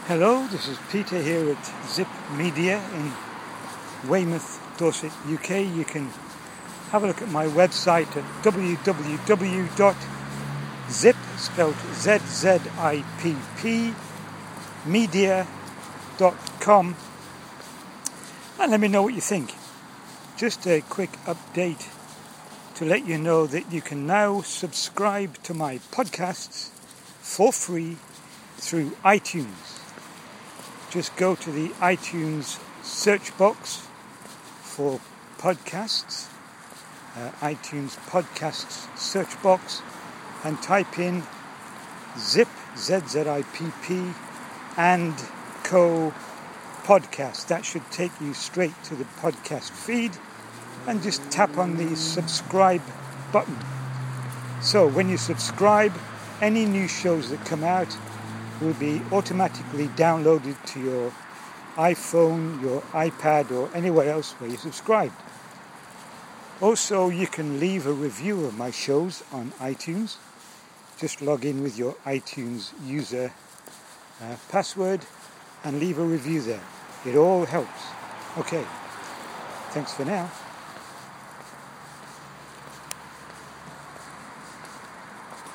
Hello, this is Peter here at Zip Media in Weymouth, Dorset, UK. You can have a look at my website at www.zip, spelled ZZIPP, media.com, and let me know what you think. Just a quick update to let you know that you can now subscribe to my podcasts for free through iTunes. Just go to the iTunes search box for podcasts, iTunes podcasts search box, and type in Zip, ZZIPP, and Co podcast. That should take you straight to the podcast feed, and just tap on the subscribe button. So when you subscribe, any new shows that come out will be automatically downloaded to your iPhone, your iPad, or anywhere else where you subscribe. Also, you can leave a review of my shows on iTunes. Just log in with your iTunes user password and leave a review there. It all helps. Okay, thanks for now.